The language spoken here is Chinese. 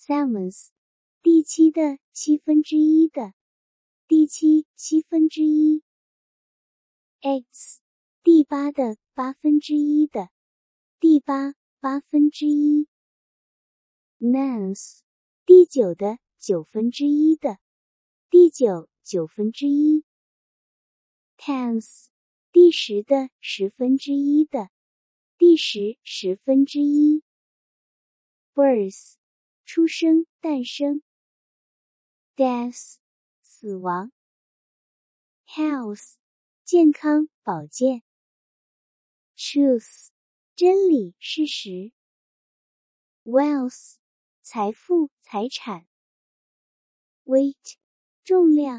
7/7，第七的1/7的，第七1/7。8th，第八的1/8的，第八1/8。9th，第九的1/9的，第九1/9。10th，第十的1/10的，第十1/10。birth，出生诞生。death，死亡。health，健康保健。truth，真理事实。wealth，财富财产。weight，重量